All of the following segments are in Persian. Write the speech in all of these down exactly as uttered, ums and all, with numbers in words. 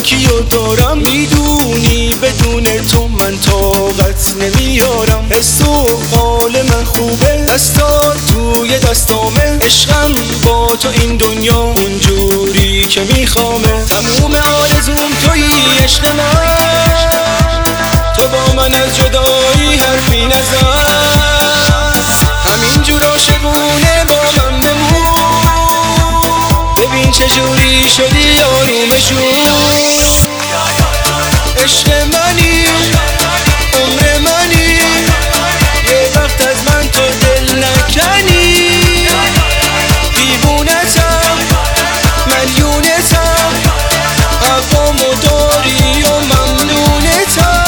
یکی رو دارم، میدونی بدون تو من طاقت نمیارم. حس و حال من خوبه، دستا توی دستامه، عشقم با تو این دنیا اونجوری که میخوامه. تموم آرزوم تویی عشق من، تو با من از جدایی حرفی نزن، همینجور عاشقونه با من بمون، ببین چجوری شدی آرومشون. عشق منی، عمر منی، یه وقت از من تو دل نکنی، دیوونتم، ملیونتم، حقامو داری و ممنونتم.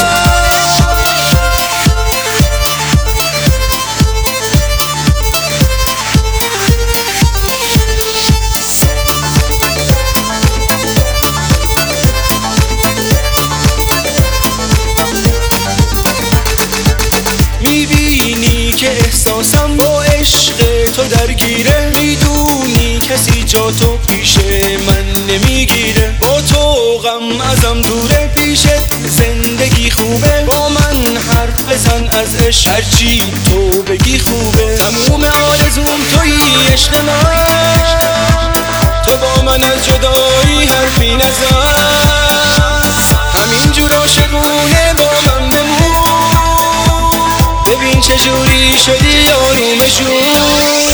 میبینی که احساسم با عشق تو درگیره، میدونی کسی جا تو پیش من نمیگیره. با تو غم ازم دوره، پیشت زندگی خوبه، با من حرف بزن از عشق، هرچی تو بگی خوبه. تموم آرزوم تویی عشق من، تو با من از جدایی حرفی نزن، همینجور عاشقونه با من بمون، ببین چجوری شدی آرومشون.